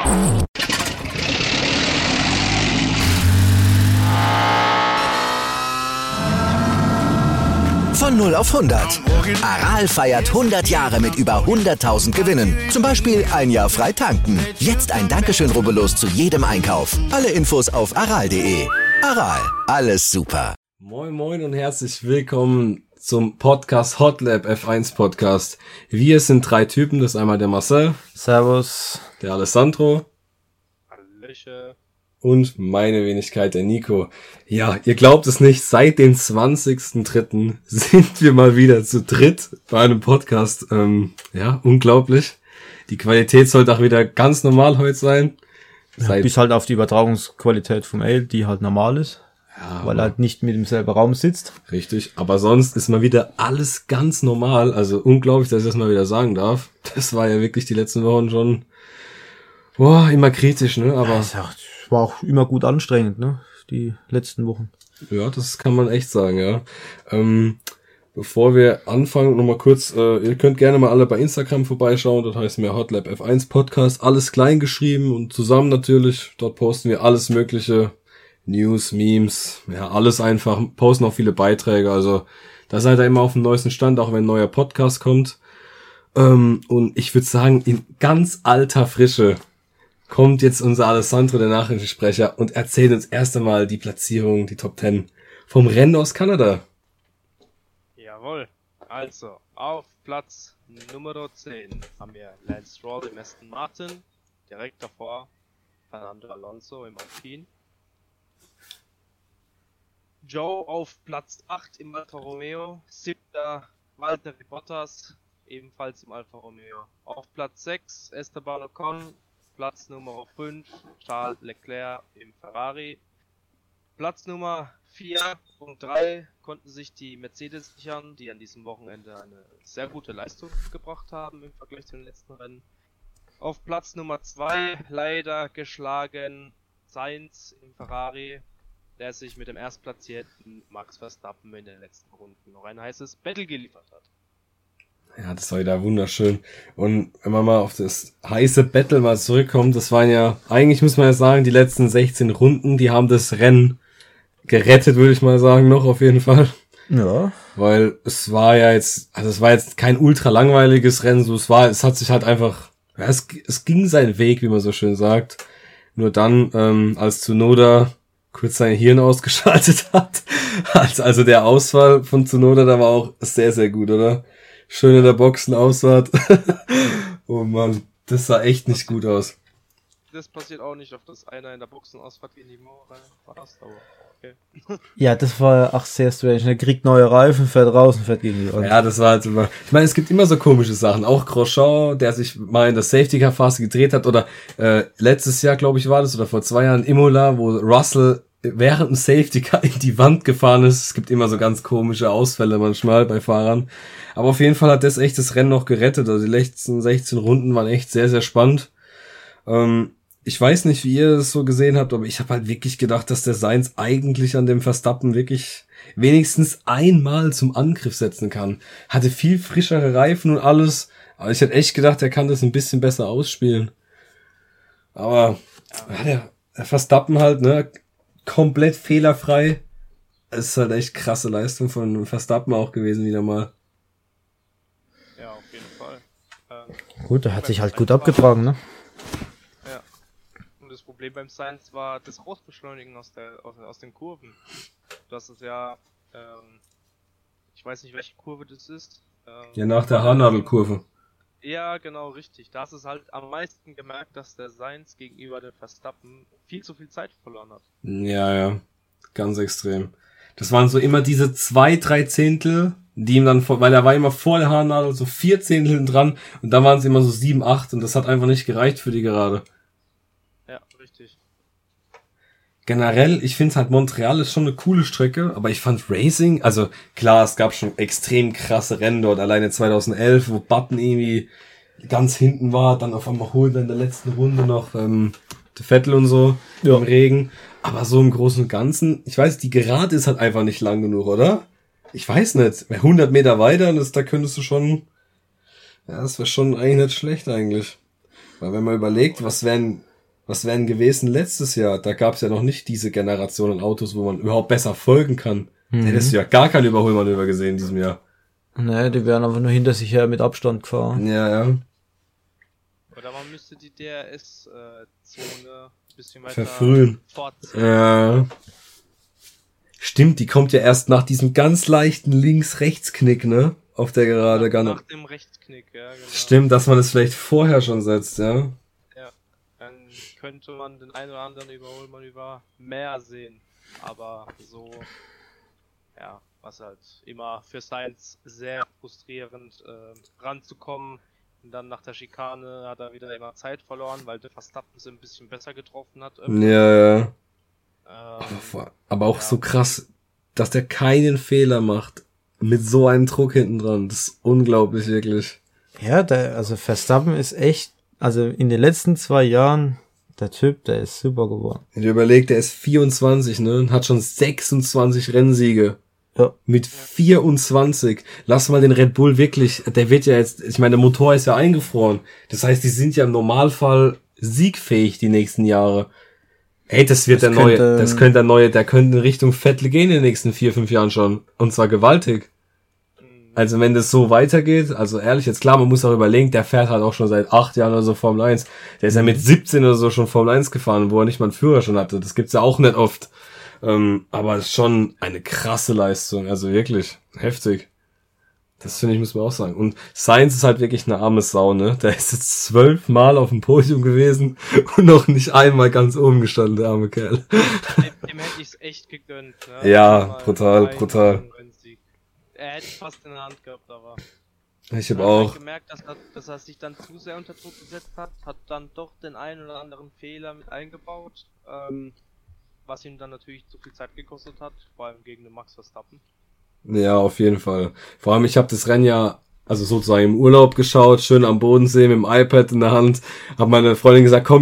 Von 0 auf 100. Aral feiert 100 Jahre mit über 100.000 Gewinnen. Zum Beispiel ein Jahr frei tanken. Jetzt ein Dankeschön, rubbellos zu jedem Einkauf. Alle Infos auf aral.de. Aral, alles super. Moin moin und herzlich willkommen zum Podcast Hotlap F1 Podcast. Wir sind 3 Typen, das ist einmal der Marcel. Servus. Der Alessandro. Hallöchen. Und meine Wenigkeit, der Nico. Ja, ihr glaubt es nicht, seit dem 20.03. sind wir mal wieder zu dritt bei einem Podcast. Ja, unglaublich. Die Qualität sollte auch wieder ganz normal heute sein. Ja, bis halt auf die Übertragungsqualität vom Ale, die halt normal ist. Ja, weil er halt nicht mit dem selben Raum sitzt. Richtig, aber sonst ist mal wieder alles ganz normal. Also unglaublich, dass ich das mal wieder sagen darf. Das war ja wirklich die letzten Wochen schon immer kritisch, ne? Aber ja, war auch immer gut anstrengend, ne? Die letzten Wochen. Ja, das kann man echt sagen, ja. Bevor wir anfangen, nochmal kurz, ihr könnt gerne mal alle bei Instagram vorbeischauen, das heißt mir Hotlap F1 Podcast, alles klein geschrieben und zusammen natürlich, dort posten wir alles mögliche, News, Memes, ja, alles einfach, posten auch viele Beiträge, also da seid ihr immer auf dem neuesten Stand, auch wenn ein neuer Podcast kommt. Und ich würde sagen, in ganz alter Frische kommt jetzt unser Alessandro, der Nachrichtensprecher, und erzählt uns erst einmal die Platzierung, die Top 10 vom Rennen aus Kanada. Jawohl. Also, auf Platz Nummer 10 haben wir Lance Stroll im Aston Martin. Direkt davor Fernando Alonso im Alpine. Joe auf Platz 8 im Alfa Romeo. 7. Valtteri Bottas, ebenfalls im Alfa Romeo. Auf Platz 6 Esteban Ocon. Platz Nummer 5, Charles Leclerc im Ferrari. Platz Nummer 4 und 3 konnten sich die Mercedes sichern, die an diesem Wochenende eine sehr gute Leistung gebracht haben im Vergleich zu den letzten Rennen. Auf Platz Nummer 2 leider geschlagen Sainz im Ferrari, der sich mit dem erstplatzierten Max Verstappen in den letzten Runden noch ein heißes Battle geliefert hat. Ja, das war wieder wunderschön. Und wenn man mal auf das heiße Battle mal zurückkommt, das waren ja, eigentlich muss man ja sagen, die letzten 16 Runden, die haben das Rennen gerettet, würde ich mal sagen, noch auf jeden Fall. Ja. Weil es war ja jetzt, also es war jetzt kein ultra langweiliges Rennen, so es hat sich halt einfach, ja, es ging seinen Weg, wie man so schön sagt. Nur dann, als Tsunoda kurz sein Hirn ausgeschaltet hat, also der Ausfall von Tsunoda, da war auch sehr, sehr gut, oder? Schön in der Boxenausfahrt. Oh Mann, das sah echt nicht gut aus. Das passiert auch nicht, auf das einer in der Boxenausfahrt in die Mauer reinpasst, aber okay. Ja, das war auch sehr strange. Er kriegt neue Reifen, fährt raus und fährt gegen die Wand. Ja, das war halt immer, ich meine, es gibt immer so komische Sachen. Auch Grosjean, der sich mal in der Safety-Car-Phase gedreht hat, oder letztes Jahr, glaube ich, war das, oder vor 2 Jahren Imola, wo Russell während dem Safety-Car in die Wand gefahren ist. Es gibt immer so ganz komische Ausfälle manchmal bei Fahrern. Aber auf jeden Fall hat das echt das Rennen noch gerettet. Also die letzten 16 Runden waren echt sehr, sehr spannend. Ich weiß nicht, wie ihr das so gesehen habt, aber ich habe halt wirklich gedacht, dass der Sainz eigentlich an dem Verstappen wirklich wenigstens einmal zum Angriff setzen kann. Hatte viel frischere Reifen und alles. Aber ich hätte echt gedacht, er kann das ein bisschen besser ausspielen. Aber ja, der Verstappen halt, ne, komplett fehlerfrei. Es ist halt echt krasse Leistung von Verstappen auch gewesen wieder mal. Ja, auf jeden Fall. Gut, er hat sich halt gut abgetragen, ne? Ja. Und das Problem beim Sainz war das Rausbeschleunigen aus den Kurven. Das ist ja, ich weiß nicht, welche Kurve das ist. Ja, nach der Haarnadelkurve. Ja, genau, richtig. Da ist es halt am meisten gemerkt, dass der Sainz gegenüber dem Verstappen viel zu viel Zeit verloren hat. Ja, ganz extrem. Das waren so immer diese 2-3 Zehntel, die ihm dann, weil er war immer vor der Haarnadel, so 4 Zehntel dran, und dann waren es immer so 7, 8, und das hat einfach nicht gereicht für die Gerade. Ja, richtig. Generell, ich finde halt, Montreal ist schon eine coole Strecke, aber ich fand Racing, also klar, es gab schon extrem krasse Rennen dort, alleine 2011, wo Button irgendwie ganz hinten war, dann auf einmal holt er in der letzten Runde noch der Vettel und so im Regen, aber so im Großen und Ganzen, ich weiß, die Gerade ist halt einfach nicht lang genug, oder? Ich weiß nicht, 100 Meter weiter, da könntest du schon, ja, das wäre schon eigentlich nicht schlecht eigentlich, weil wenn man überlegt, was wären Was wären gewesen letztes Jahr? Da gab's ja noch nicht diese Generation an Autos, wo man überhaupt besser folgen kann. Da hättest du ja gar kein Überholmanöver gesehen in diesem Jahr. Nee, die werden einfach nur hinter sich her mit Abstand gefahren. Ja. Oder man müsste die DRS-Zone ein bisschen weiter Verfrühen. fortziehen. Ja. Stimmt, die kommt ja erst nach diesem ganz leichten Links-Rechts-Knick, ne? Auf der Gerade gar Nach nicht. dem Rechtsknick, ja, genau. Stimmt, dass man es vielleicht vorher schon setzt, ja. Ja, dann könnte man den einen oder anderen Überholmanöver mehr sehen. Aber so, ja, was halt immer für Sainz sehr frustrierend ranzukommen. Und dann nach der Schikane hat er wieder immer Zeit verloren, weil der Verstappen es ein bisschen besser getroffen hat. Ja. Ähm, Aber auch Ja. so krass, dass der keinen Fehler macht. Mit so einem Druck hinten dran. Das ist unglaublich, wirklich. Ja, also Verstappen ist echt, also in den letzten 2 Jahren, der Typ, der ist super geworden. Wenn du überlegst, der ist 24, ne? Und hat schon 26 Rennsiege. Ja. Mit 24. Lass mal den Red Bull wirklich, der wird ja jetzt, ich meine, der Motor ist ja eingefroren. Das heißt, die sind ja im Normalfall siegfähig die nächsten Jahre. Ey, das könnte der neue, der könnte in Richtung Vettel gehen in den nächsten 4-5 Jahren schon. Und zwar gewaltig. Also wenn das so weitergeht, also ehrlich, jetzt klar, man muss auch überlegen, der fährt halt auch schon seit 8 Jahren oder so Formel 1. Der ist ja mit 17 oder so schon Formel 1 gefahren, wo er nicht mal einen Führer schon hatte. Das gibt's ja auch nicht oft. Aber es ist schon eine krasse Leistung, also wirklich heftig. Das finde ich, muss man auch sagen. Und Sainz ist halt wirklich eine arme Sau, ne? Der ist jetzt 12 Mal auf dem Podium gewesen und noch nicht einmal ganz oben gestanden, der arme Kerl. dem hätte ich es echt gegönnt. Ne? Ja, Mal brutal. Er hätte es fast in der Hand gehabt, aber Ich habe man hat auch. halt gemerkt, dass er sich dann zu sehr unter Druck gesetzt hat dann doch den einen oder anderen Fehler mit eingebaut, was ihm dann natürlich zu viel Zeit gekostet hat, vor allem gegen den Max Verstappen. Ja, auf jeden Fall. Vor allem, ich habe das Rennen ja, also sozusagen im Urlaub geschaut, schön am Bodensee mit dem iPad in der Hand. Hab meine Freundin gesagt, komm,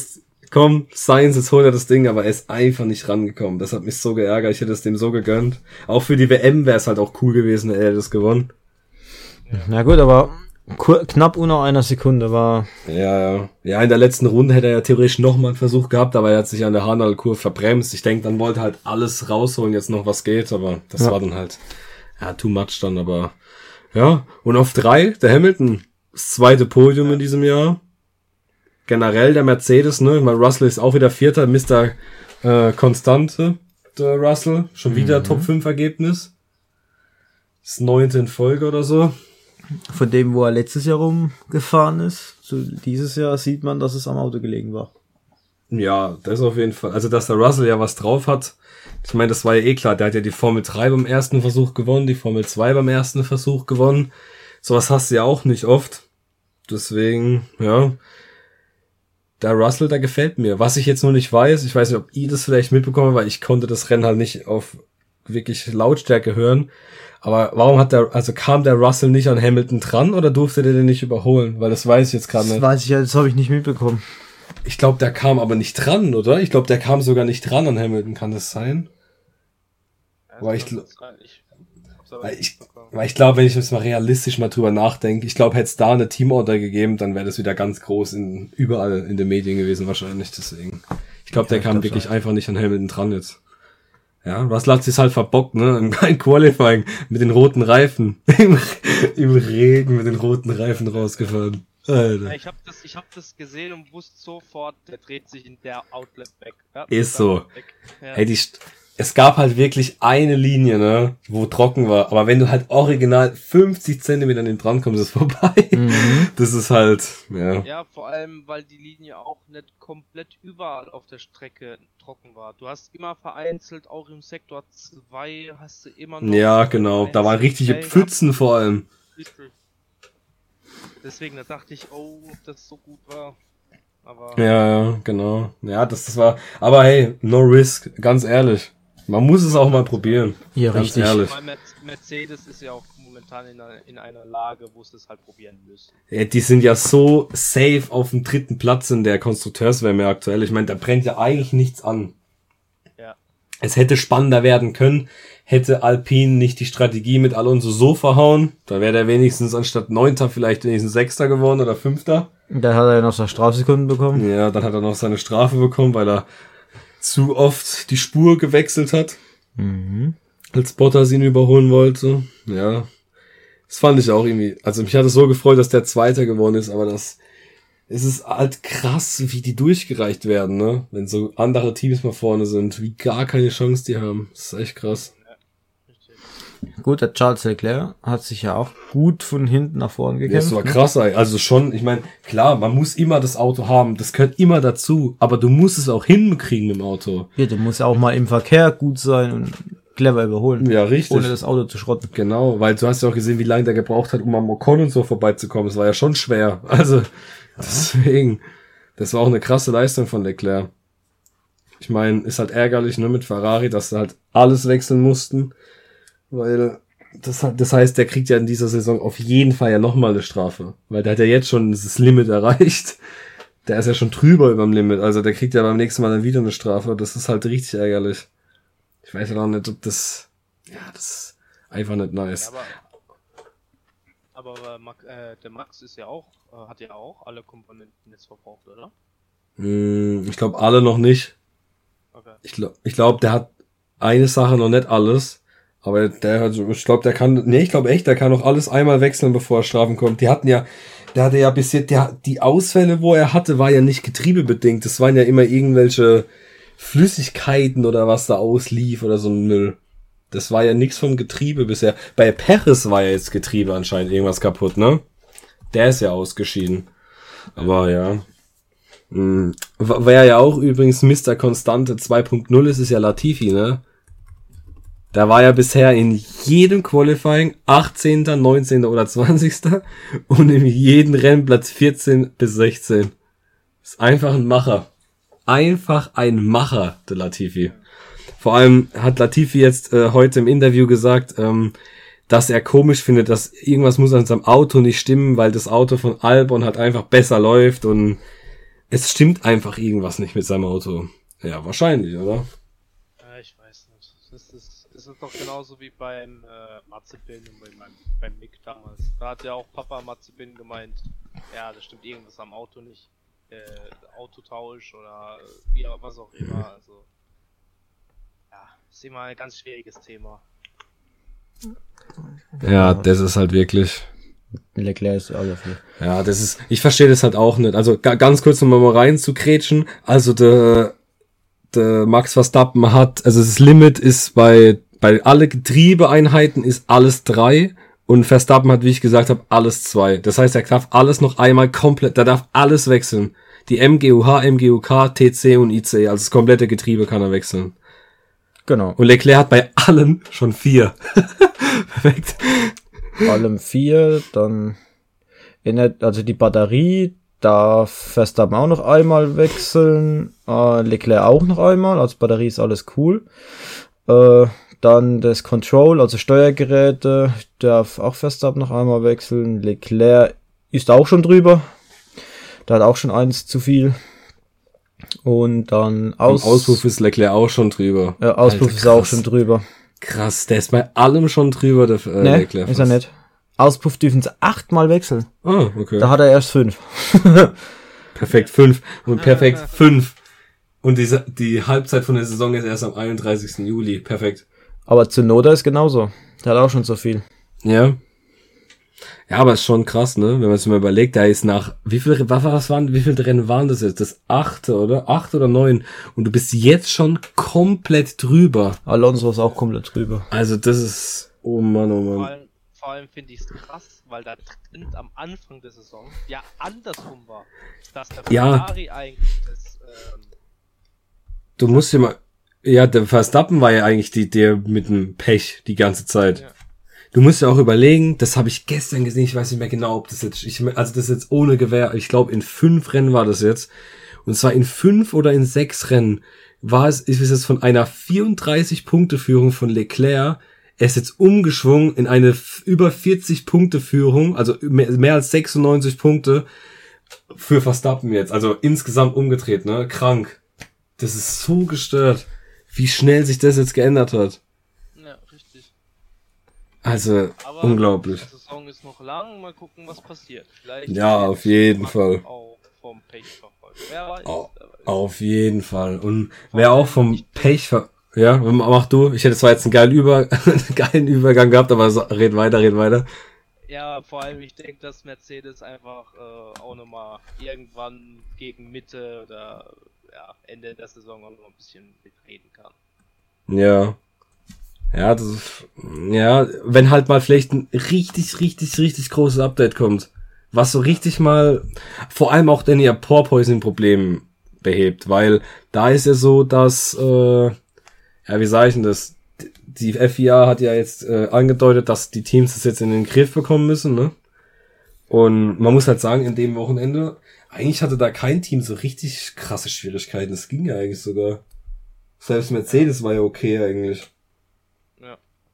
Sainz, jetzt holt er das Ding, aber er ist einfach nicht rangekommen. Das hat mich so geärgert, ich hätte es dem so gegönnt. Auch für die WM wäre es halt auch cool gewesen, er hätte das gewonnen. Na gut, aber knapp unter einer Sekunde war... Ja, in der letzten Runde hätte er ja theoretisch nochmal einen Versuch gehabt, aber er hat sich an der Hanal-Kurve verbremst. Ich denke, dann wollte er halt alles rausholen, jetzt noch was geht, aber das war dann halt, too much dann, aber, ja. Und auf 3, der Hamilton, das 2. Podium in diesem Jahr. Generell der Mercedes, ne, weil Russell ist auch wieder 4., Mr. Konstante, der Russell, schon wieder Top 5 Ergebnis. Das 9. in Folge oder so. Von dem, wo er letztes Jahr rumgefahren ist, so dieses Jahr sieht man, dass es am Auto gelegen war. Ja, das auf jeden Fall. Also, dass der Russell ja was drauf hat, ich meine, das war ja eh klar. Der hat ja die Formel 3 beim ersten Versuch gewonnen, die Formel 2 beim ersten Versuch gewonnen. Sowas hast du ja auch nicht oft. Deswegen, ja. Der Russell, der gefällt mir. Was ich jetzt nur nicht weiß, ich weiß nicht, ob ihr das vielleicht mitbekommen, weil ich konnte das Rennen halt nicht auf wirklich Lautstärke hören. Aber warum kam der Russell nicht an Hamilton dran oder durfte der den nicht überholen? Weil das weiß ich jetzt gerade nicht. Das weiß ich ja, das habe ich nicht mitbekommen. Ich glaube, der kam aber nicht dran, oder? Ich glaube, der kam sogar nicht dran an Hamilton, kann das sein? Weil ich glaube, wenn ich jetzt mal realistisch mal drüber nachdenke, ich glaube, hätte es da eine Teamorder gegeben, dann wäre das wieder ganz groß überall in den Medien gewesen wahrscheinlich, deswegen. Ich glaube, der kam wirklich einfach nicht an Hamilton dran jetzt. Ja, Russell hat sich halt verbockt, ne? Im Qualifying mit den roten Reifen. Im Regen mit den roten Reifen rausgefahren. Alter. Ich hab das gesehen und wusste sofort, der dreht sich in der Outlet weg. Ja, Ist so. Ja. Hey, es gab halt wirklich eine Linie, ne, wo trocken war. Aber wenn du halt original 50 Zentimeter an den dran kommst, ist es vorbei. Das ist halt, ja. Ja, vor allem, weil die Linie auch nicht komplett überall auf der Strecke trocken war. Du hast immer vereinzelt, auch im Sektor 2 hast du immer noch... Ja, genau. Da waren richtige Pfützen vor allem. Deswegen, da dachte ich, ob das so gut war. Aber Ja, genau. Ja, das war, aber hey, no risk, ganz ehrlich. Man muss es auch mal probieren. Ja, ganz richtig. ehrlich. weil Mercedes ist ja auch momentan in einer Lage, wo es das halt probieren müssen. Ja, die sind ja so safe auf dem 3. Platz in der Konstrukteurswärme aktuell. Ich meine, da brennt ja eigentlich nichts an. Ja. Es hätte spannender werden können, hätte Alpine nicht die Strategie mit Alonso so verhauen. Da wäre der wenigstens anstatt 9. vielleicht wenigstens 6. geworden oder 5. Dann hat er ja noch seine Strafsekunden bekommen. Ja, dann hat er noch seine Strafe bekommen, weil er zu oft die Spur gewechselt hat. Als Bottas ihn überholen wollte. Ja, das fand ich auch irgendwie. Also mich hat es so gefreut, dass der Zweiter geworden ist, aber es ist halt krass, wie die durchgereicht werden, ne? Wenn so andere Teams mal vorne sind, wie gar keine Chance die haben. Das ist echt krass. Gut, der Charles Leclerc hat sich ja auch gut von hinten nach vorne gekämpft. Das war krass, also schon, ich meine, klar, man muss immer das Auto haben, das gehört immer dazu, aber du musst es auch hinkriegen mit dem Auto. Ja, du musst auch mal im Verkehr gut sein und clever überholen. Ja, richtig. Ohne das Auto zu schrotten. Genau, weil du hast ja auch gesehen, wie lange der gebraucht hat, um am Ocon und so vorbeizukommen. Das war ja schon schwer. Also, deswegen, das war auch eine krasse Leistung von Leclerc. Ich meine, ist halt ärgerlich, ne, mit Ferrari, dass sie halt alles wechseln mussten. Weil das heißt, der kriegt ja in dieser Saison auf jeden Fall ja nochmal eine Strafe. Weil der hat ja jetzt schon das Limit erreicht. Der ist ja schon drüber über dem Limit. Also der kriegt ja beim nächsten Mal dann wieder eine Strafe. Das ist halt richtig ärgerlich. Ich weiß ja noch nicht, ob das ist einfach nicht nice. Ja, aber der Max ist ja auch, hat ja auch alle Komponenten jetzt verbraucht, oder? Ich glaube alle noch nicht. Okay. Ich glaube, der hat eine Sache noch nicht alles. Aber ich glaube, der kann noch alles einmal wechseln, bevor er Strafen kommt. Der hatte ja bis jetzt, die Ausfälle, wo er hatte, war ja nicht getriebebedingt. Das waren ja immer irgendwelche Flüssigkeiten oder was da auslief oder so ein Müll. Das war ja nichts vom Getriebe bisher. Bei Perez war ja jetzt Getriebe anscheinend irgendwas kaputt, ne? Der ist ja ausgeschieden. Aber ja. Wer ja auch übrigens Mr. Konstante 2.0 ist ja Latifi, ne? Da war ja bisher in jedem Qualifying 18., 19. oder 20. und in jedem Rennen Platz 14 bis 16. Ist einfach ein Macher. Einfach ein Macher, der Latifi. Vor allem hat Latifi jetzt heute im Interview gesagt, dass er komisch findet, dass irgendwas muss an seinem Auto nicht stimmen, weil das Auto von Albon halt einfach besser läuft und es stimmt einfach irgendwas nicht mit seinem Auto. Ja, wahrscheinlich, oder? Ich weiß nicht. Es ist doch genauso wie beim Mazepin und beim Mick damals. Da hat ja auch Papa Mazepin gemeint, ja, da stimmt irgendwas am Auto nicht. Autotausch oder wie was auch immer. Also ja, ist immer ein ganz schwieriges Thema. Ja, das ist halt wirklich. Leclerc ist alles dafür. Ja, ich verstehe das halt auch nicht. Also ganz kurz um mal rein zu kretschen. Also der Max Verstappen hat, also das Limit ist bei alle Getriebeeinheiten ist alles 3 und Verstappen hat, wie ich gesagt habe, alles 2. Das heißt, er darf alles noch einmal komplett, der darf alles wechseln. Die MGUH, MGUK, TC und IC, also das komplette Getriebe kann er wechseln. Genau. Und Leclerc hat bei allem schon 4. Perfekt. Allem 4, dann also die Batterie darf Verstappen auch noch einmal wechseln, Leclerc auch noch einmal, also Batterie ist alles cool. Dann das Control, also Steuergeräte, darf auch Verstappen noch einmal wechseln. Leclerc ist auch schon drüber. Der hat auch schon eins zu viel. Und dann Auspuff ist Leclerc auch schon drüber. Ja, Auspuff Alter, ist auch schon drüber. Krass, der ist bei allem schon drüber, der Leclerc. Ist er nicht. Auspuff dürfen sie 8-mal wechseln. Ah, okay. Da hat er erst 5. Perfekt 5 und perfekt 5. Und die Halbzeit von der Saison ist erst am 31. Juli. Perfekt. Aber Tsunoda ist genauso. Der hat auch schon so viel. Ja. Ja, aber ist schon krass, ne? Wenn man sich mal überlegt, da ist nach, wie viele Rennen waren das jetzt? Das 8. oder? 8 oder 9. Und du bist jetzt schon komplett drüber. Alonso ist auch komplett drüber. Also das ist, oh Mann, oh Mann. Vor allem finde ich es krass, weil der Trend am Anfang der Saison ja andersrum war. Dass der Ferrari eigentlich das, du musst dir mal, ja, der Verstappen war ja eigentlich der mit dem Pech die ganze Zeit. Ja. Du musst ja auch überlegen, das habe ich gestern gesehen, ich weiß nicht mehr genau, ob das jetzt, das ist jetzt ohne Gewähr, ich glaube in 5 Rennen war das jetzt. Und zwar in 5 oder in 6 Rennen ist es jetzt von einer 34-Punkte-Führung von Leclerc, er ist jetzt umgeschwungen in eine über 40-Punkte-Führung, also mehr als 96 Punkte für Verstappen jetzt, also insgesamt umgedreht, ne, krank. Das ist so gestört. wie schnell sich das jetzt geändert hat. Ja, richtig. Also, Aber unglaublich. Die Saison ist noch lang, mal gucken, was passiert. Vielleicht Ja, auf jeden Fall. Auch vom Pech verfolgt. Wer weiß, wer weiß. Auf jeden Fall. Und wer auch vom Pech ja, mach du. Ich hätte zwar jetzt einen geilen Übergang gehabt, aber red weiter. Ja, vor allem, ich denke, dass Mercedes einfach auch nochmal irgendwann gegen Mitte oder Ende der Saison auch noch ein bisschen mitreden kann. Ja. Ja, wenn halt mal vielleicht ein richtig großes Update kommt, was so richtig mal, vor allem auch denn ihr Porpoising-Problem behebt, weil da ist ja so, dass, wie sage ich denn das, die FIA hat ja jetzt angedeutet, dass die Teams das jetzt in den Griff bekommen müssen, ne? Und man muss halt sagen, in dem Wochenende, eigentlich hatte da kein Team so richtig krasse Schwierigkeiten, es ging ja eigentlich sogar. Selbst Mercedes war ja okay eigentlich. Ja.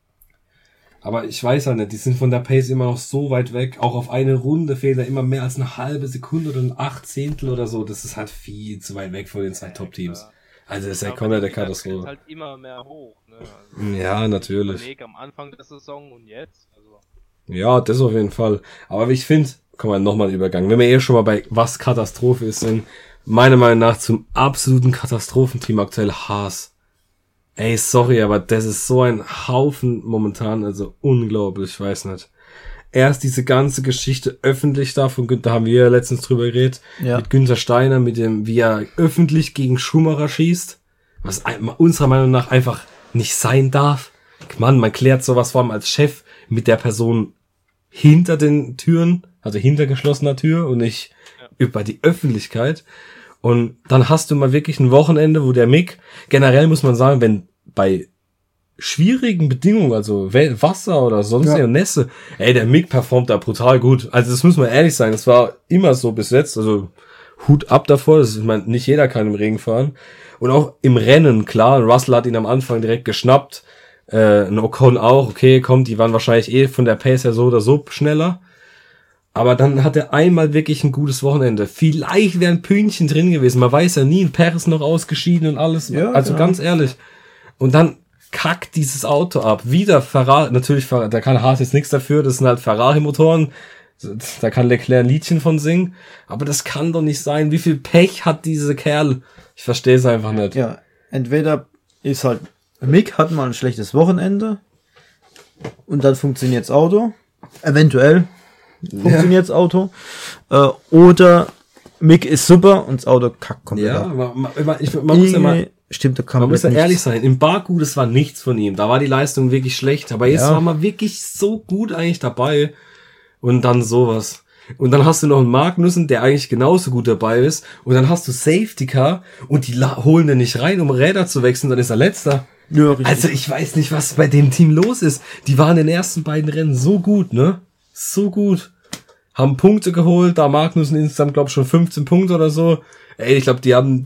Aber ich weiß halt nicht, die sind von der Pace immer noch so weit weg. Auch auf eine Runde fehlt da immer mehr als eine halbe Sekunde oder ein Achtzehnttel oder so. Das ist halt viel zu weit weg von den zwei Top-Teams. Klar. Also das ist ja komplett Katastrophe. Halt immer mehr hoch, ne? Also, ja, natürlich. Überleg am Anfang der Saison und jetzt. Also. Ja, das auf jeden Fall. Aber ich finde, komm mal, nochmal Übergang. Wenn wir schon mal bei was Katastrophe ist, sind meiner Meinung nach zum absoluten Katastrophenteam aktuell Haas. Ey, sorry, aber das ist so ein Haufen momentan, also unglaublich, ich weiß nicht. Erst diese ganze Geschichte öffentlich da von Günther, haben wir ja letztens drüber geredet, mit Günther Steiner, mit dem, wie er öffentlich gegen Schumacher schießt, was unserer Meinung nach einfach nicht sein darf. Mann, man klärt sowas vor allem als Chef mit der Person hinter den Türen, also hinter geschlossener Tür und nicht über die Öffentlichkeit. Und dann hast du mal wirklich ein Wochenende, wo der Mick, generell muss man sagen, wenn bei schwierigen Bedingungen, also Wasser oder sonst Nässe, der Mick performt da brutal gut. Also das muss man ehrlich sagen, das war immer so bis jetzt, also Hut ab davor, das ist, ich meine, nicht jeder kann im Regen fahren. Und auch im Rennen, klar, Russell hat ihn am Anfang direkt geschnappt, ein Ocon auch, okay, die waren wahrscheinlich von der Pace her so oder so schneller. Aber dann hat er einmal wirklich ein gutes Wochenende. Vielleicht wäre ein Pünktchen drin gewesen. Man weiß ja nie, ein Perez noch ausgeschieden und alles. Ja, also ganz ehrlich. Und dann kackt dieses Auto ab. Wieder Ferrari. Natürlich, da kann Haas jetzt nichts dafür. Das sind halt Ferrari-Motoren. Da kann Leclerc ein Liedchen von singen. Aber das kann doch nicht sein. Wie viel Pech hat diese Kerl? Ich verstehe es einfach nicht. Ja, entweder ist halt Mick hat mal ein schlechtes Wochenende und dann funktioniert das Auto. Eventuell funktioniert das Auto. Oder Mick ist super und das Auto kackt komplett ab. Man muss ja mal man muss ja ehrlich sein, im Baku, das war nichts von ihm. Da war die Leistung wirklich schlecht, aber jetzt war man wirklich so gut eigentlich dabei und dann sowas. Und dann hast du noch einen Magnussen, der eigentlich genauso gut dabei ist und dann hast du Safety Car und die holen den nicht rein, um Räder zu wechseln, dann ist er Letzter. Ja, also ich weiß nicht, was bei dem Team los ist. Die waren in den ersten beiden Rennen so gut, ne? So gut. Haben Punkte geholt, da Magnussen insgesamt, glaube ich, schon 15 Punkte oder so. Ey, ich glaube,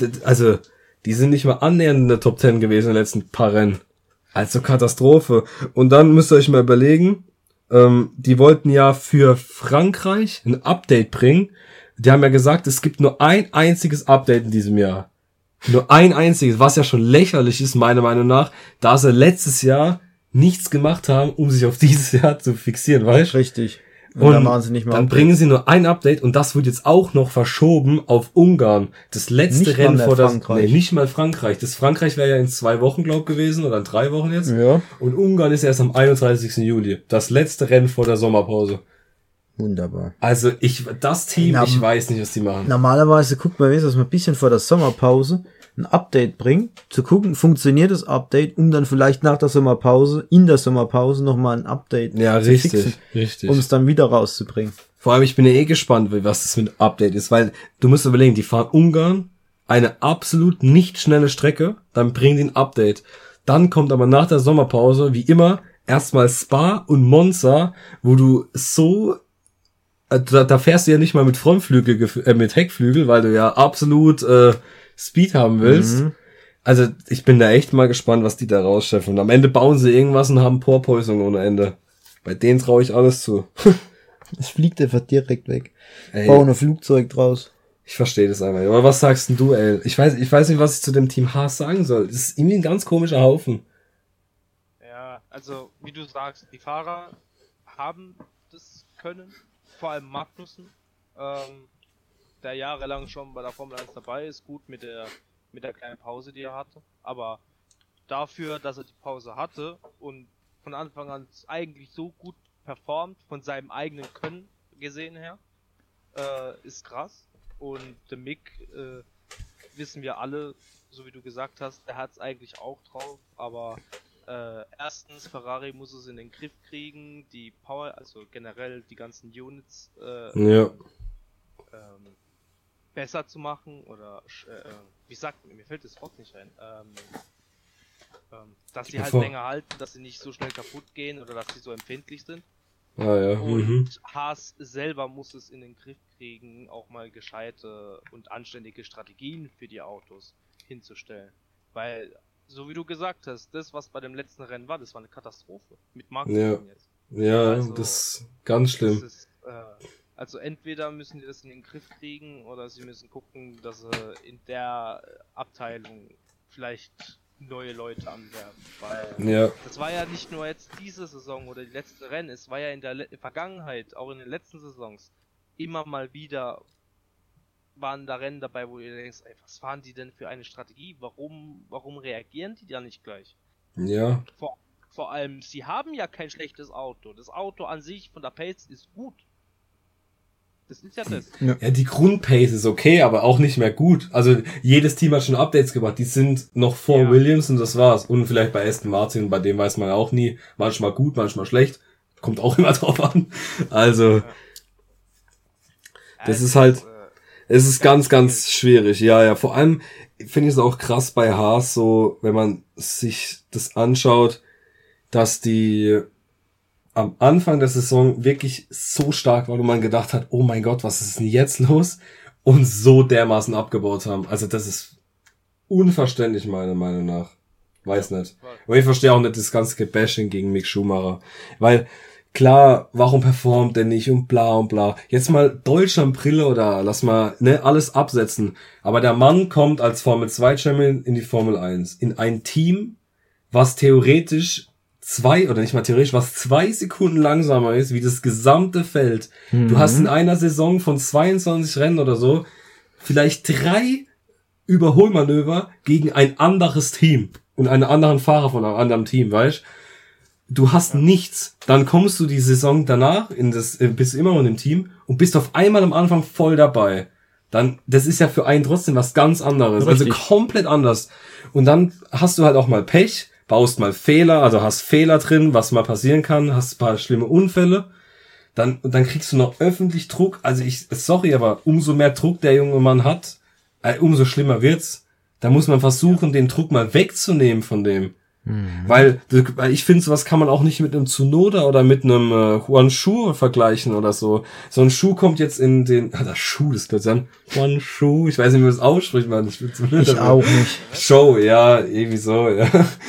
die sind nicht mal annähernd in der Top 10 gewesen in den letzten paar Rennen. Also Katastrophe. Und dann müsst ihr euch mal überlegen, die wollten ja für Frankreich ein Update bringen. Die haben ja gesagt, es gibt nur ein einziges Update in diesem Jahr. Nur ein einziges, was ja schon lächerlich ist, meiner Meinung nach, da sie letztes Jahr nichts gemacht haben, um sich auf dieses Jahr zu fixieren, weißt du? Richtig. Und dann bringen sie nur ein Update und das wird jetzt auch noch verschoben auf Ungarn. Das letzte Rennen vor nicht mal Frankreich. Das Frankreich wäre ja in 2 Wochen, glaub gewesen, oder in 3 Wochen jetzt. Ja. Und Ungarn ist erst am 31. Juli. Das letzte Rennen vor der Sommerpause. Wunderbar. Also das Team, ich weiß nicht, was die machen. Normalerweise guckt man, dass man ein bisschen vor der Sommerpause ein Update bringt, zu gucken, funktioniert das Update, um dann vielleicht nach der Sommerpause, in der Sommerpause nochmal ein Update zu fixen, um es dann wieder rauszubringen. Vor allem, ich bin ja gespannt, was das mit Update ist, weil du musst überlegen, die fahren Ungarn, eine absolut nicht schnelle Strecke, dann bringen die ein Update. Dann kommt aber nach der Sommerpause, wie immer, erstmal Spa und Monza, wo du da fährst du ja nicht mal mit Frontflügel, mit Heckflügel, weil du ja absolut Speed haben willst. Mhm. Also ich bin da echt mal gespannt, was die da rausscheffeln. Und am Ende bauen sie irgendwas und haben Porpoising ohne Ende. Bei denen traue ich alles zu. Es fliegt einfach direkt weg. Bauen ein Flugzeug draus. Ich verstehe das einfach. Aber was sagst denn du, ey? Ich weiß nicht, was ich zu dem Team Haas sagen soll. Das ist irgendwie ein ganz komischer Haufen. Ja, also wie du sagst, die Fahrer haben das Können, vor allem Magnussen, der jahrelang schon bei der Formel 1 dabei ist, gut mit der kleinen Pause, die er hatte, aber dafür, dass er die Pause hatte und von Anfang an eigentlich so gut performt, von seinem eigenen Können gesehen her, ist krass. Und der Mick, wissen wir alle, so wie du gesagt hast, der hat es eigentlich auch drauf, aber erstens, Ferrari muss es in den Griff kriegen, die Power, also generell die ganzen Units besser zu machen oder wie sagt man, mir fällt das Wort nicht ein, dass sie halt länger halten, dass sie nicht so schnell kaputt gehen oder dass sie so empfindlich sind. Ah ja. Und Haas selber muss es in den Griff kriegen, auch mal gescheite und anständige Strategien für die Autos hinzustellen. Weil, so wie du gesagt hast, das, was bei dem letzten Rennen war, das war eine Katastrophe. Mit Marketing jetzt. Ja, also, das ist ganz schlimm. Das ist, also entweder müssen die das in den Griff kriegen oder sie müssen gucken, dass sie in der Abteilung vielleicht neue Leute anwerben, weil das war ja nicht nur jetzt diese Saison oder die letzte Rennen, es war ja in der Vergangenheit, auch in den letzten Saisons, immer mal wieder waren da Rennen dabei, wo ihr denkst, ey, was fahren die denn für eine Strategie, warum reagieren die da nicht gleich? Ja. Vor allem, sie haben ja kein schlechtes Auto, das Auto an sich von der Pace ist gut. Das ist ja das. Ja, die Grundpace ist okay, aber auch nicht mehr gut. Also jedes Team hat schon Updates gebracht. Die sind noch vor Williams und das war's. Und vielleicht bei Aston Martin, bei dem weiß man auch nie. Manchmal gut, manchmal schlecht. Kommt auch immer drauf an. Also das ist halt, es ist ganz, ganz schwierig. Ja. Vor allem finde ich es auch krass bei Haas so, wenn man sich das anschaut, dass die am Anfang der Saison wirklich so stark war, wo man gedacht hat, oh mein Gott, was ist denn jetzt los? Und so dermaßen abgebaut haben. Also das ist unverständlich, meiner Meinung nach. Weiß nicht. Aber ich verstehe auch nicht das ganze Bashing gegen Mick Schumacher. Weil, klar, warum performt der nicht und bla und bla. Jetzt mal Deutschlandbrille oder lass mal alles absetzen. Aber der Mann kommt als Formel 2 Champion in die Formel 1. In ein Team, was theoretisch was 2 Sekunden langsamer ist, wie das gesamte Feld. Du hast in einer Saison von 22 Rennen oder so vielleicht 3 Überholmanöver gegen ein anderes Team und einen anderen Fahrer von einem anderen Team, weißt? Du hast nichts. Dann kommst du die Saison danach bist du immer noch im Team und bist auf einmal am Anfang voll dabei. Dann, das ist ja für einen trotzdem was ganz anderes. Richtig. Also komplett anders. Und dann hast du halt auch mal Pech, baust mal Fehler, also hast Fehler drin, was mal passieren kann, hast ein paar schlimme Unfälle, dann kriegst du noch öffentlich Druck, also sorry, aber umso mehr Druck der junge Mann hat, umso schlimmer wird's, da muss man versuchen, den Druck mal wegzunehmen von dem, weil ich finde, sowas kann man auch nicht mit einem Tsunoda oder mit einem Juan Schuh vergleichen oder so. So ein Schuh kommt jetzt in den, das Schuh, das wird dann Juan Schuh, ich weiß nicht, wie man das ausspricht, man. Ich auch nicht. Show, ja, irgendwie so, ja.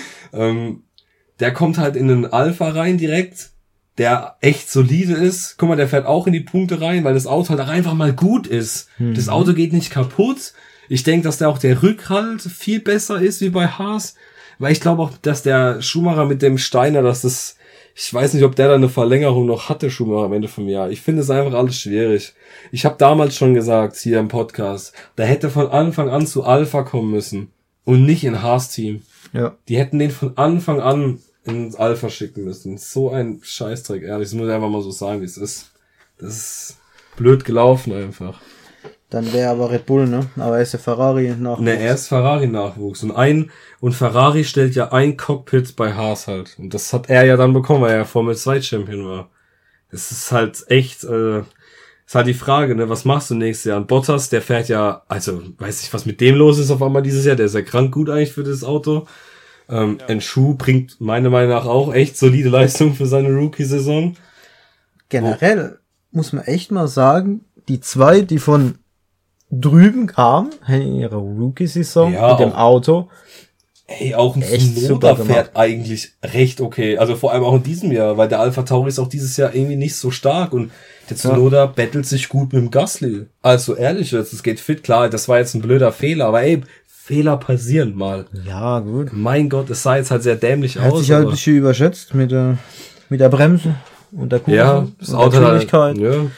Der kommt halt in den Alpha rein direkt, der echt solide ist. Guck mal, der fährt auch in die Punkte rein, weil das Auto halt auch einfach mal gut ist. Das Auto geht nicht kaputt. Ich denke, dass auch der Rückhalt viel besser ist wie bei Haas, weil ich glaube auch, dass der Schumacher mit dem Steiner, ich weiß nicht, ob der da eine Verlängerung noch hatte, Schumacher am Ende vom Jahr. Ich finde es einfach alles schwierig. Ich habe damals schon gesagt, hier im Podcast, da hätte von Anfang an zu Alpha kommen müssen und nicht in Haas-Team. Ja. Die hätten den von Anfang an ins Alpha schicken müssen. So ein Scheißdreck, ehrlich. Das muss ich einfach mal so sagen, wie es ist. Das ist blöd gelaufen einfach. Dann wäre aber Red Bull, ne? Aber er ist ja Ferrari-Nachwuchs. Ne, er ist Ferrari-Nachwuchs. Und Ferrari stellt ja ein Cockpit bei Haas halt. Und das hat er ja dann bekommen, weil er ja Formel 2 Champion war. Das ist halt echt, ist halt die Frage, ne, was machst du nächstes Jahr? Und Bottas, der fährt ja, also, weiß ich, was mit dem los ist auf einmal dieses Jahr, der ist ja krank gut eigentlich für das Auto. Enshu bringt meiner Meinung nach auch echt solide Leistung für seine Rookie-Saison. Generell muss man echt mal sagen, die 2, die von drüben kamen, in ihrer Rookie-Saison mit dem Auto, Ey, auch ein Echt Tsunoda super fährt eigentlich recht okay. Also vor allem auch in diesem Jahr, weil der Alpha Tauri ist auch dieses Jahr irgendwie nicht so stark und der Tsunoda battelt sich gut mit dem Gasly. Also ehrlich jetzt, es geht fit, klar, das war jetzt ein blöder Fehler, aber ey, Fehler passieren mal. Ja, gut. Mein Gott, es sah jetzt halt sehr dämlich Er hat aus. sich halt ein aber- bisschen überschätzt mit der Bremse und der Kurve ja, das und Auto der Geschwindigkeit. ja.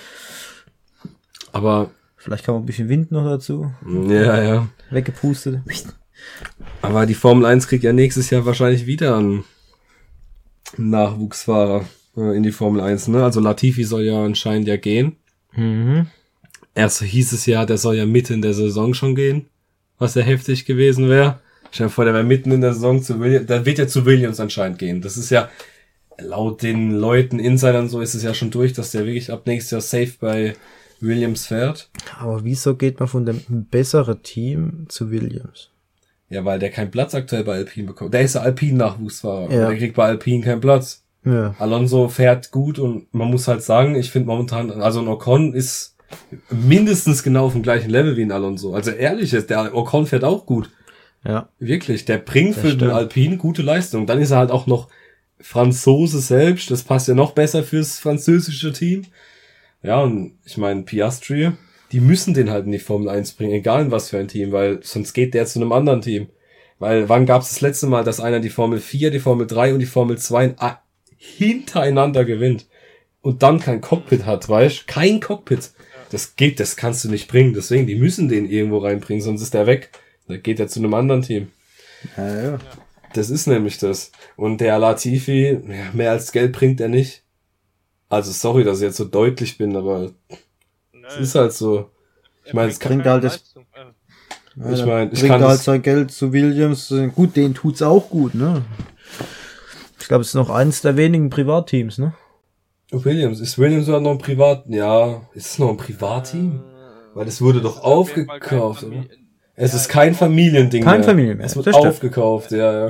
Aber, Vielleicht kann man ein bisschen Wind noch dazu. ja. Weggepustet. Aber die Formel 1 kriegt ja nächstes Jahr wahrscheinlich wieder einen Nachwuchsfahrer in die Formel 1, ne? Also Latifi soll ja anscheinend ja gehen. Mhm. Erst hieß es ja, der soll ja mitten in der Saison schon gehen, was ja heftig gewesen wäre. Stell dir vor, der wäre mitten in der Saison zu Williams, der wird ja zu Williams anscheinend gehen. Das ist ja, laut den Leuten, Insidern so, ist es ja schon durch, dass der wirklich ab nächstes Jahr safe bei Williams fährt. Aber wieso geht man von dem besseren Team zu Williams? Ja, weil der keinen Platz aktuell bei Alpine bekommt. Der ist ja Alpine-Nachwuchsfahrer. Ja. Und der kriegt bei Alpine keinen Platz. Ja. Alonso fährt gut und man muss halt sagen, ich finde momentan, also ein Ocon ist mindestens genau auf dem gleichen Level wie ein Alonso. Also ehrlich ist, der Ocon fährt auch gut. Ja. Wirklich, der bringt für den stimmt. Alpine gute Leistung. Dann ist er halt auch noch Franzose selbst, das passt ja noch besser fürs französische Team. Ja, und ich meine, Piastri, die müssen den halt in die Formel 1 bringen, egal in was für ein Team, weil sonst geht der zu einem anderen Team. Weil wann gab es das letzte Mal, dass einer die Formel 4, die Formel 3 und die Formel 2 hintereinander gewinnt und dann kein Cockpit hat, weißt? Kein Cockpit. Das geht, das kannst du nicht bringen. Deswegen, die müssen den irgendwo reinbringen, sonst ist der weg. Dann geht er zu einem anderen Team. Ja. Das ist nämlich das. Und der Latifi, ja, mehr als Geld bringt er nicht. Also sorry, dass ich jetzt so deutlich bin, aber es ist halt so. Ich meine, es kann, bringt halt das- ich meine, ich bringt kann halt das, sein Geld zu Williams. Gut, denen tut's auch gut, ne? Ich glaube, es ist noch eins der wenigen Privatteams, ne? Ist Williams sogar noch ein Privat, ja, ist es noch ein Privatteam? Weil es wurde doch aufgekauft, oder? Es ist kein Familiending Kein mehr. Familien mehr, Es wird das stimmt. aufgekauft, ja.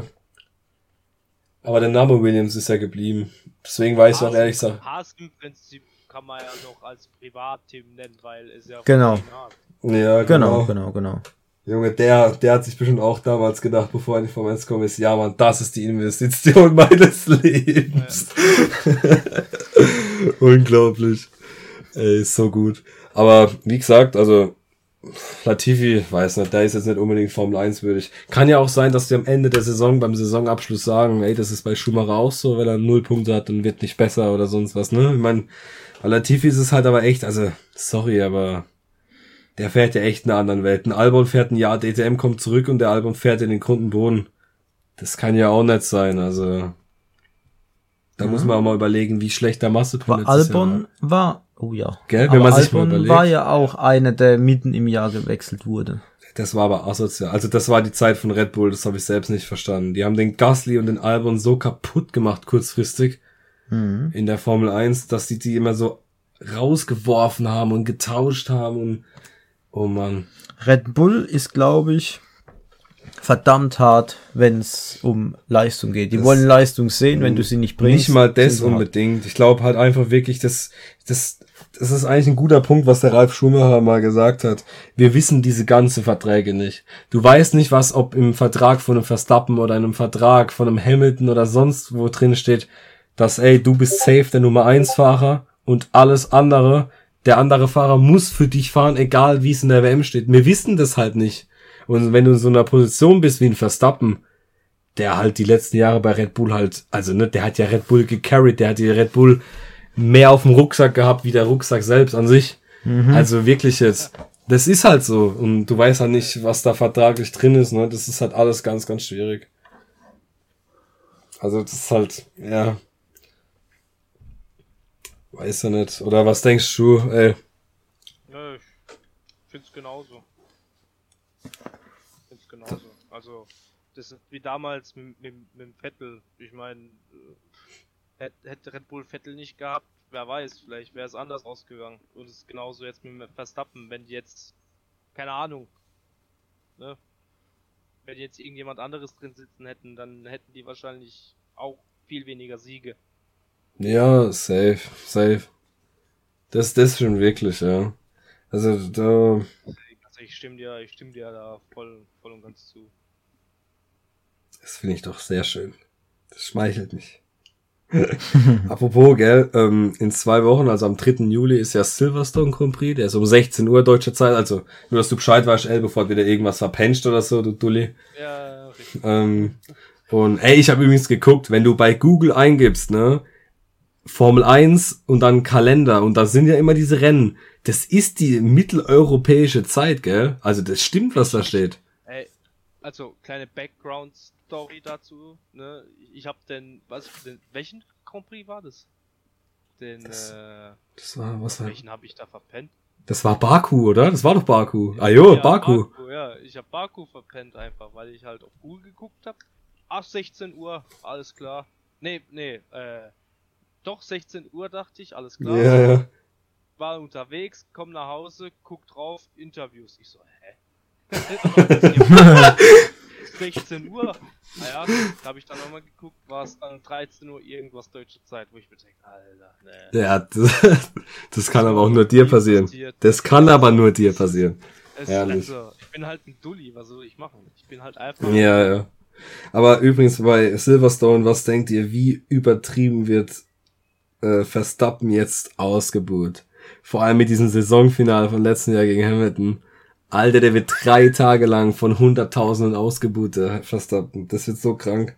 Aber der Name Williams ist ja geblieben. Deswegen weiß ich auch ehrlich gesagt. Haas im Prinzip kann man ja noch als Privatteam nennen, weil es ja Genau. von Haas. Ja, Genau. Junge, der hat sich bestimmt auch damals gedacht, bevor er in die Formel 1 gekommen ist, ja Mann, das ist die Investition meines Lebens. Unglaublich. Ey, ist so gut. Aber wie gesagt, also Latifi, weiß nicht, der ist jetzt nicht unbedingt Formel 1 würdig. Kann ja auch sein, dass die am Ende der Saison, beim Saisonabschluss sagen, ey, das ist bei Schumacher auch so, wenn er 0 Punkte hat, dann wird nicht besser oder sonst was, ne? Ich meine, bei Latifi ist es halt aber echt, also, sorry, aber der fährt ja echt in einer anderen Welt. Ein Albon fährt ein Jahr, DTM kommt zurück und der Albon fährt in den Grund und Boden. Das kann ja auch nicht sein, also. Da muss man auch mal überlegen, wie schlecht der Massepol Aber Albon war, oh ja. Gell, Aber wenn man sich mal Albon überlegt. war ja auch einer, der mitten im Jahr gewechselt wurde. Das war aber asozial. Also das war die Zeit von Red Bull, das habe ich selbst nicht verstanden. Die haben den Gasly und den Albon so kaputt gemacht kurzfristig in der Formel 1, dass die immer so rausgeworfen haben und getauscht haben und oh Mann. Red Bull ist, glaube ich, verdammt hart, wenn es um Leistung geht. Die Das- wollen Leistung sehen, wenn du sie nicht bringst. Nicht mal das sind sie hart. unbedingt. Ich glaube halt einfach wirklich, das ist eigentlich ein guter Punkt, was der Ralf Schumacher mal gesagt hat. Wir wissen diese ganzen Verträge nicht. Du weißt nicht, was, ob im Vertrag von einem Verstappen oder in einem Vertrag von einem Hamilton oder sonst wo drin steht, dass, ey, du bist safe der Nummer 1 Fahrer und alles andere, der andere Fahrer muss für dich fahren, egal wie es in der WM steht. Wir wissen das halt nicht. Und wenn du in so einer Position bist wie ein Verstappen, der halt die letzten Jahre bei Red Bull halt, also ne, der hat ja Red Bull gecarried, der hat die Red Bull mehr auf dem Rucksack gehabt, wie der Rucksack selbst an sich. Also wirklich jetzt, das ist halt so. Und du weißt halt nicht, was da vertraglich drin ist, ne, das ist halt alles ganz, ganz schwierig. Also das ist halt, ja, weiß ja nicht. Oder was denkst du, ey? Nö, ich find's genauso. Also, das ist wie damals mit dem Vettel. Ich meine, hätte Red Bull Vettel nicht gehabt, wer weiß, vielleicht wäre es anders ausgegangen. Und es ist genauso jetzt mit dem Verstappen, wenn die jetzt, keine Ahnung, ne? Wenn jetzt irgendjemand anderes drin sitzen hätten, dann hätten die wahrscheinlich auch viel weniger Siege. Ja, safe. Das schon wirklich, ja. Also da, Also ich stimme dir da voll und ganz zu. Das finde ich doch sehr schön. Das schmeichelt mich. Apropos, gell, in 2 Wochen, also am 3. Juli ist ja Silverstone Grand Prix, der ist um 16 Uhr deutsche Zeit, also nur, dass du Bescheid weißt, bevor du wieder irgendwas verpenst oder so, du Dulli. Ja, richtig. Und ich habe übrigens geguckt, wenn du bei Google eingibst, ne, Formel 1 und dann Kalender und da sind ja immer diese Rennen, das ist die mitteleuropäische Zeit, gell? Also das stimmt, was da steht. Also, kleine Background-Story dazu, ne? Ich hab welchen Grand Prix war das? Das war, was war? Welchen habe ich da verpennt? Das war Baku, oder? Das war doch Baku. Ah jo, ja, Baku. Ja, ich hab Baku verpennt einfach, weil ich halt auf Google geguckt hab. Ach, 16 Uhr, alles klar. Doch 16 Uhr dachte ich, alles klar. Ja. War unterwegs, komm nach Hause, guck drauf, Interviews. Ich so, 16 Uhr. Naja, da habe ich dann nochmal geguckt, war es dann 13 Uhr irgendwas deutsche Zeit, wo ich mir denke, Alter, ne. Ja, das kann aber auch nur dir passieren. Das kann aber nur dir passieren. Also, ich bin halt ein Dulli, was soll ich machen? Ich bin halt einfach... Ja. Aber übrigens bei Silverstone, was denkt ihr, wie übertrieben wird Verstappen jetzt ausgebuht? Vor allem mit diesem Saisonfinale von letzten Jahr gegen Hamilton. Alter, der wird 3 Tage lang von Hunderttausenden ausgebuht, der Verstappen. Das wird so krank.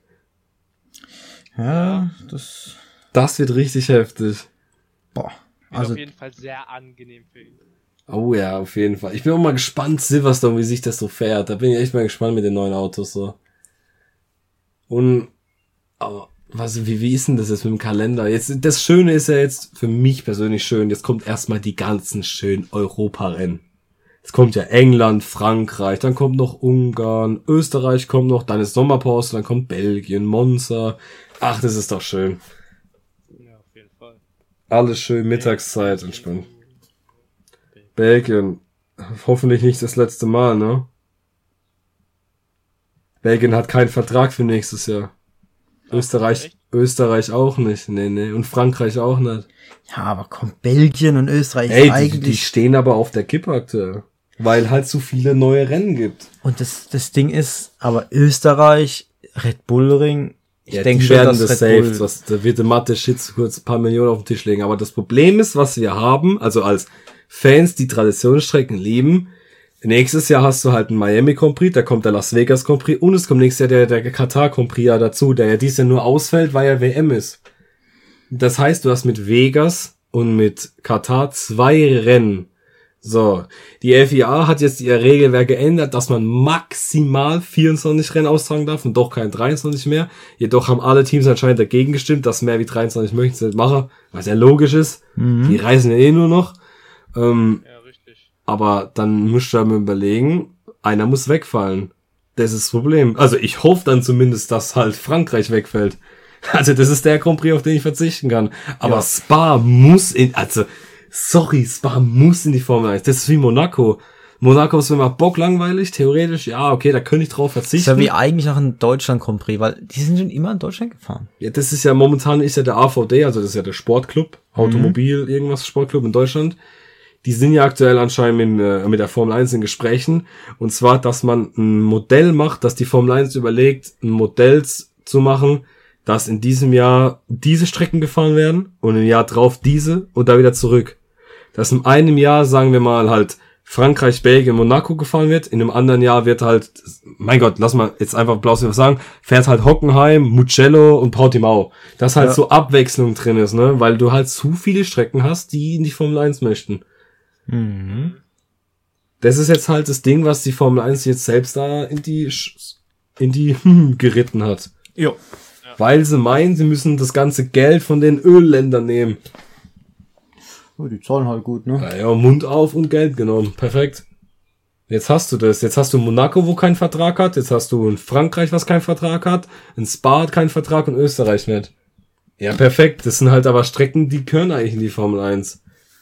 Ja, das wird richtig heftig. Boah. Also auf jeden Fall sehr angenehm für ihn. Oh ja, auf jeden Fall. Ich bin auch mal gespannt, Silverstone, wie sich das so fährt. Da bin ich echt mal gespannt mit den neuen Autos so. Und aber wie ist denn das jetzt mit dem Kalender? Jetzt, das Schöne ist ja jetzt für mich persönlich schön. Jetzt kommt erstmal die ganzen schönen Europarennen. Es kommt ja England, Frankreich, dann kommt noch Ungarn, Österreich kommt noch, dann ist Sommerpause, dann kommt Belgien, Monza. Ach, das ist doch schön. Ja, auf jeden Fall. Alles schön, Mittagszeit, entspannt. Belgien, hoffentlich nicht das letzte Mal, ne? Belgien hat keinen Vertrag für nächstes Jahr. Österreich auch nicht, nee. Und Frankreich auch nicht. Ja, aber kommt Belgien und Österreich eigentlich... Die stehen aber auf der Kippe aktuell. Weil halt so viele neue Rennen gibt. Und das Ding ist, aber Österreich, Red Bull Ring, ich denke die schon, werden dass das Red Bull... safe, da wird der Mathe Shits kurz ein paar Millionen auf den Tisch legen. Aber das Problem ist, was wir haben, also als Fans, die Traditionsstrecken lieben, nächstes Jahr hast du halt einen Miami Grand Prix, da kommt der Las Vegas Grand Prix und es kommt nächstes Jahr der Katar Grand Prix ja dazu, der ja dieses Jahr nur ausfällt, weil ja WM ist. Das heißt, du hast mit Vegas und mit Katar 2 Rennen. So, die FIA hat jetzt ihr Regelwerk geändert, dass man maximal 24 Rennen austragen darf und doch kein 23 mehr. Jedoch haben alle Teams anscheinend dagegen gestimmt, dass mehr wie 23 möchten sie nicht machen, was ja logisch ist. Die reisen ja nur noch. Ja, richtig. Aber dann musst du mal überlegen, einer muss wegfallen. Das ist das Problem. Also ich hoffe dann zumindest, dass halt Frankreich wegfällt. Also das ist der Grand Prix, auf den ich verzichten kann. Aber ja. Spa muss Spa muss in die Formel 1. Das ist wie Monaco. Monaco ist immer bocklangweilig, theoretisch, ja, okay, da könnte ich drauf verzichten. Das ist ja wie eigentlich auch ein Deutschland Grand Prix, weil die sind schon immer in Deutschland gefahren. Ja, das ist ja momentan ist ja der AVD, also das ist ja der Sportclub, Automobil, irgendwas Sportclub in Deutschland. Die sind ja aktuell anscheinend mit der Formel 1 in Gesprächen. Und zwar, dass man ein Modell macht, dass die Formel 1 überlegt, ein Modell zu machen, dass in diesem Jahr diese Strecken gefahren werden und im Jahr drauf diese und da wieder zurück. Dass in einem Jahr, sagen wir mal, halt Frankreich, Belgien, Monaco gefahren wird. In einem anderen Jahr wird halt, mein Gott, lass mal jetzt einfach bloß was sagen, fährt halt Hockenheim, Mugello und Portimao. Dass halt so Abwechslung drin ist, ne? Weil du halt zu viele Strecken hast, die in die Formel 1 möchten. Mhm. Das ist jetzt halt das Ding, was die Formel 1 jetzt selbst da in die geritten hat. Jo. Weil sie meinen, sie müssen das ganze Geld von den Ölländern nehmen. Oh, die zahlen halt gut, ne? Ja, Mund auf und Geld genommen. Perfekt. Jetzt hast du das. Jetzt hast du Monaco, wo keinen Vertrag hat. Jetzt hast du in Frankreich, was keinen Vertrag hat. In Spa hat keinen Vertrag und Österreich nicht. Ja, perfekt. Das sind halt aber Strecken, die gehören eigentlich in die Formel 1.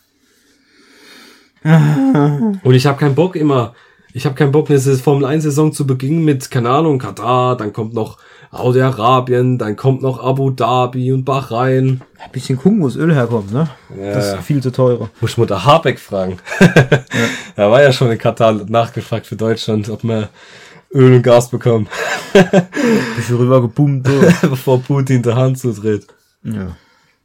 Und ich habe keinen Bock eine Formel 1 Saison zu beginnen mit, keine Ahnung, Katar, dann kommt noch Saudi-Arabien, dann kommt noch Abu Dhabi und Bahrain. Ein bisschen gucken, wo das Öl herkommt, ne? Ja. Das ist viel zu teurer. Muss ich Mutter Habeck fragen. Er war ja schon in Katar nachgefragt für Deutschland, ob wir Öl und Gas bekommen. Bisschen rüber geboomt. Bevor Putin die Hand zudreht. Ja.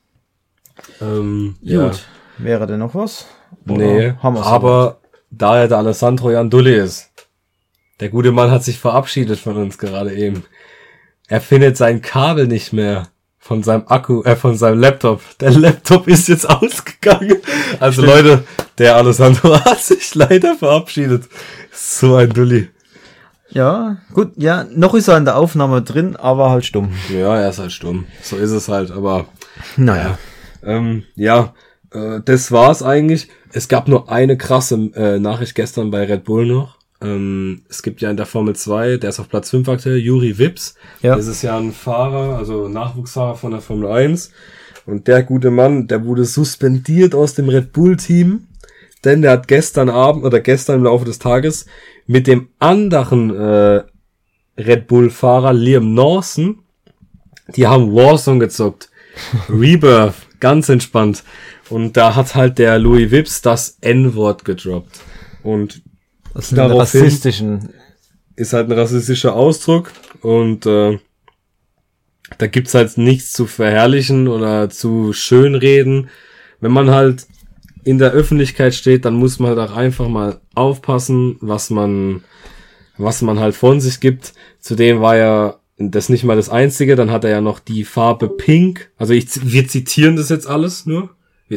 Ja. Gut. Wäre denn noch was? Oder Nee, haben wir's aber da er der Alessandro Jandulli ist, der gute Mann hat sich verabschiedet von uns gerade eben. Er findet sein Kabel nicht mehr von seinem von seinem Laptop. Der Laptop ist jetzt ausgegangen. Also Leute, der Alessandro hat sich leider verabschiedet. So ein Dulli. Ja, gut, ja, noch ist er in der Aufnahme drin, aber halt stumm. Ja, er ist halt stumm. So ist es halt, aber Naja. das war's eigentlich. Es gab nur eine krasse Nachricht gestern bei Red Bull noch. Es gibt ja in der Formel 2, der ist auf Platz 5 aktuell, Juri Vips. Ja. Das ist ja ein Fahrer, also Nachwuchsfahrer von der Formel 1. Und der gute Mann, der wurde suspendiert aus dem Red Bull Team, denn der hat gestern im Laufe des Tages mit dem anderen Red Bull Fahrer Liam Lawson, die haben Warzone gezockt. Rebirth, ganz entspannt. Und da hat halt der Louis Vips das N-Wort gedroppt. Und Das ist daraufhin rassistischen. ist halt ein rassistischer Ausdruck. Und da gibt's halt nichts zu verherrlichen oder zu schönreden. Wenn man halt in der Öffentlichkeit steht, dann muss man halt auch einfach mal aufpassen, was man halt von sich gibt. Zudem war ja das nicht mal das Einzige, dann hat er ja noch die Farbe Pink, also wir zitieren das jetzt alles nur,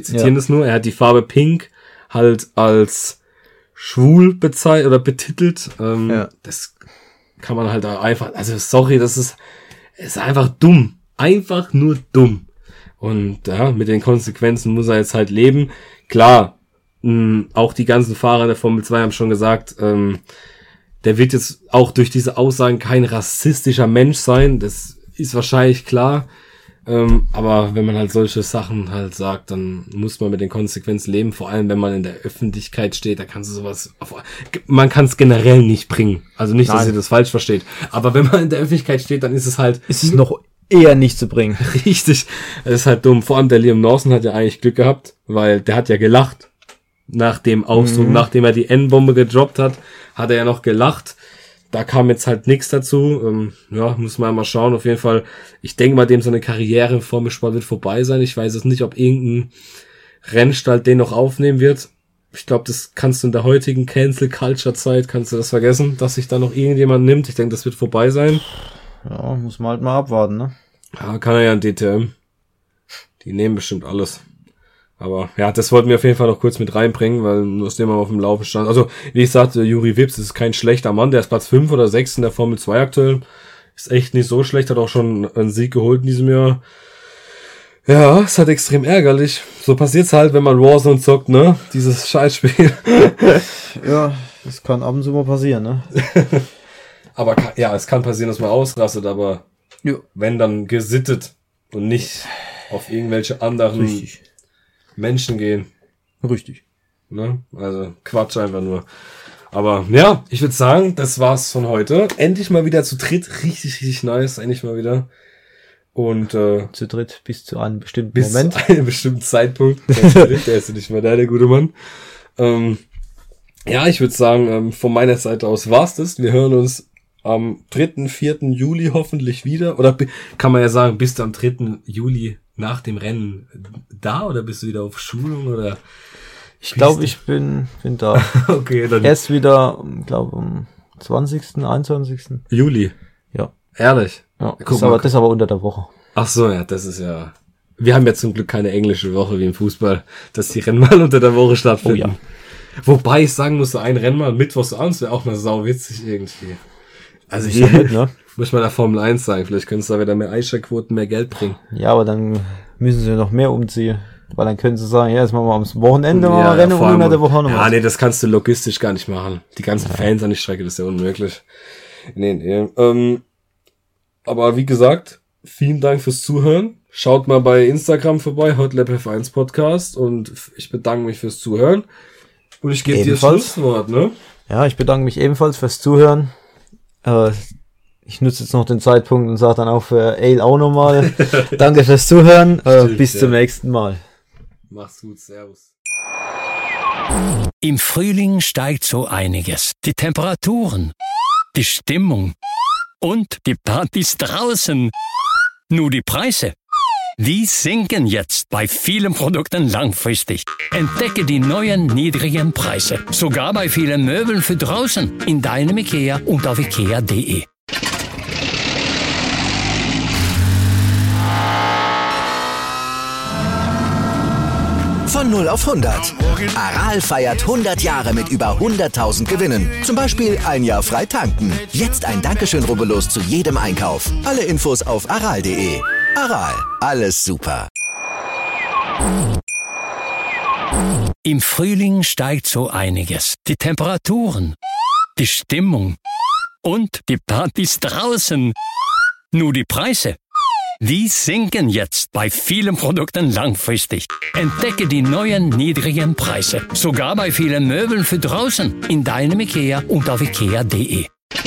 er hat die Farbe Pink halt als schwul bezeichnet oder betitelt, Das kann man halt einfach, also sorry, das ist einfach dumm, einfach nur dumm. Und ja, mit den Konsequenzen muss er jetzt halt leben. Klar, auch die ganzen Fahrer der Formel 2 haben schon gesagt, der wird jetzt auch durch diese Aussagen kein rassistischer Mensch sein. Das ist wahrscheinlich klar. Aber wenn man halt solche Sachen halt sagt, dann muss man mit den Konsequenzen leben. Vor allem, wenn man in der Öffentlichkeit steht, da kannst du sowas, man kann es generell nicht bringen. Also nicht, dass ihr das falsch versteht. Aber wenn man in der Öffentlichkeit steht, dann ist es halt... Ist es noch eher nicht zu bringen. Richtig. Das ist halt dumm. Vor allem der Liam Lawson hat ja eigentlich Glück gehabt, weil der hat ja gelacht. Nach dem Ausdruck, nachdem er die N-Bombe gedroppt hat, hat er ja noch gelacht. Da kam jetzt halt nichts dazu. Muss man mal schauen. Auf jeden Fall, ich denke mal, dem seine Karriere im Formelsport wird vorbei sein. Ich weiß jetzt nicht, ob irgendein Rennstall den noch aufnehmen wird. Ich glaube, das kannst du in der heutigen Cancel-Culture-Zeit, kannst du das vergessen, dass sich da noch irgendjemand nimmt. Ich denke, das wird vorbei sein. Ja, muss man halt mal abwarten, ne? Ja, kann er ja in DTM. Die nehmen bestimmt alles. Aber ja, das wollten wir auf jeden Fall noch kurz mit reinbringen, weil nur aus dem wir auf dem Laufen stand. Also, wie ich sagte, Juri Vips ist kein schlechter Mann. Der ist Platz 5 oder 6 in der Formel 2 aktuell. Ist echt nicht so schlecht, hat auch schon einen Sieg geholt in diesem Jahr. Ja, ist halt extrem ärgerlich. So passiert's halt, wenn man Warzone zockt, ne? Dieses Scheißspiel. Ja, das kann ab und zu mal passieren, ne? Aber ja, es kann passieren, dass man ausrastet, aber wenn dann gesittet und nicht auf irgendwelche anderen Menschen gehen. Richtig. Ne? Also Quatsch einfach nur. Aber ja, ich würde sagen, das war's von heute. Endlich mal wieder zu dritt. Richtig, richtig nice. Endlich mal wieder. Und zu dritt bis zu einem bestimmten Moment. Bis zu einem bestimmten Zeitpunkt. Der ist ja nicht mehr der gute Mann. Ja, ich würde sagen, von meiner Seite aus war's das. Wir hören uns am 3., 4. Juli hoffentlich wieder. Oder kann man ja sagen, bist du am 3. Juli nach dem Rennen da? Oder bist du wieder auf Schulung? Oder ich glaube, ich bin da. Okay, dann. Erst wieder, glaube am 20., 21. Juli. Ja. Ehrlich? Ja, das ist aber unter der Woche. Ach so, ja, das ist ja... Wir haben ja zum Glück keine englische Woche wie im Fußball, dass die Rennen mal unter der Woche stattfinden. Oh ja. Wobei ich sagen musste, ein Rennen mal mittwochs abends wäre auch mal sauwitzig irgendwie. Also ich muss mal der Formel 1 sagen, vielleicht können es da wieder mehr Einschaltquoten, mehr Geld bringen. Ja, aber dann müssen sie noch mehr umziehen. Weil dann können sie sagen, ja, jetzt machen wir am Wochenende mal Rennen und unter der Woche noch was. Ja, nee, das kannst du logistisch gar nicht machen. Die ganzen Fans an die Strecke, das ist ja unmöglich. Nee. Aber wie gesagt, vielen Dank fürs Zuhören. Schaut mal bei Instagram vorbei, Hotlap F1 Podcast, und ich bedanke mich fürs Zuhören. Und ich gebe dir das Schlusswort, ne? Ja, ich bedanke mich ebenfalls fürs Zuhören. Ich nutze jetzt noch den Zeitpunkt und sage dann auch für Ale auch nochmal danke fürs Zuhören. Bis zum nächsten Mal. Mach's gut, servus. Im Frühling steigt so einiges. Die Temperaturen, die Stimmung und die Partys draußen. Nur die Preise, die sinken jetzt bei vielen Produkten langfristig. Entdecke die neuen niedrigen Preise, sogar bei vielen Möbeln für draußen in deinem IKEA und auf ikea.de. Von 0 auf 100. Aral feiert 100 Jahre mit über 100.000 Gewinnen. Zum Beispiel ein Jahr frei tanken. Jetzt ein Dankeschön, rubbellos zu jedem Einkauf. Alle Infos auf aral.de. Aral, alles super. Im Frühling steigt so einiges. Die Temperaturen, die Stimmung und die Partys draußen. Nur die Preise, die sinken jetzt bei vielen Produkten langfristig. Entdecke die neuen niedrigen Preise, sogar bei vielen Möbeln für draußen in deinem IKEA und auf ikea.de.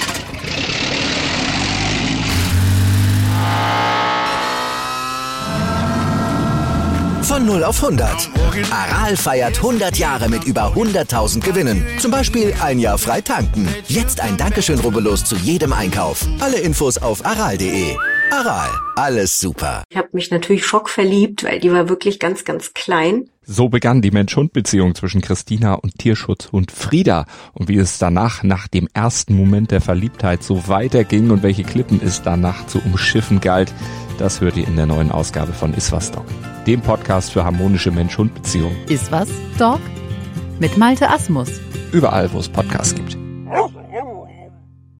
Von 0 auf 100. Aral feiert 100 Jahre mit über 100.000 Gewinnen. Zum Beispiel ein Jahr frei tanken. Jetzt ein Dankeschön, rubbellos zu jedem Einkauf. Alle Infos auf aral.de. Aral, alles super. Ich habe mich natürlich schockverliebt, weil die war wirklich ganz, ganz klein. So begann die Mensch-Hund-Beziehung zwischen Christina und Tierschutzhund Frieda. Und wie es danach, nach dem ersten Moment der Verliebtheit, so weiterging und welche Klippen es danach zu umschiffen galt, das hört ihr in der neuen Ausgabe von Iswas Dog, dem Podcast für harmonische Mensch-Hund-Beziehungen. Iswas Dog mit Malte Asmus. Überall, wo es Podcasts gibt.